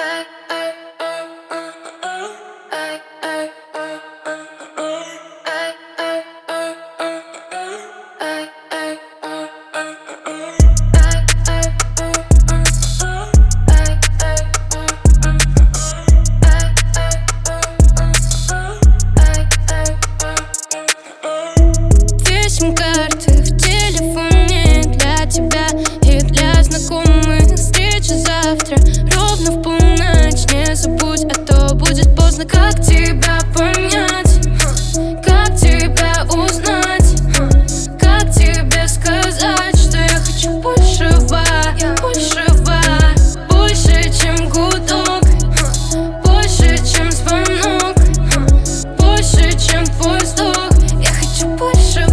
Карты в телефоне для тебя и для знакомых. Встреча завтра ровно в полночь. Не забудь, а то будет поздно. Как тебя понять? Как тебя узнать? Как тебе сказать, что я хочу большего? Большего, больше, чем гудок, больше, чем звонок, больше, чем твой вздох. Я хочу большего.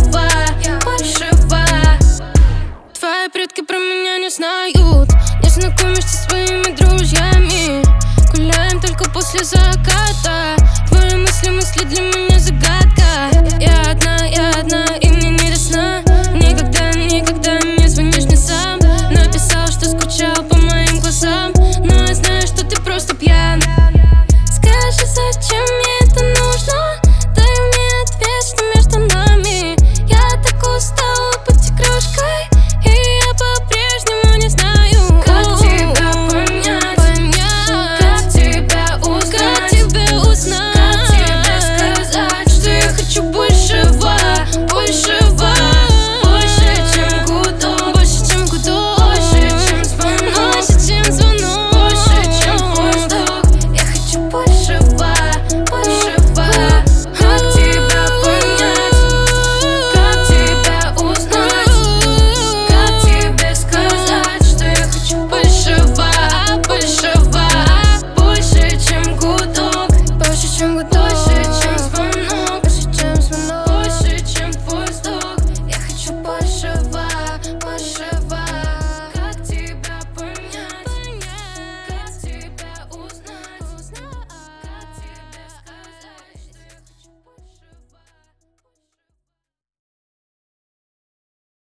Твои предки про меня не знают, не знакомишься со своими друзьями. Гуляем только после заката.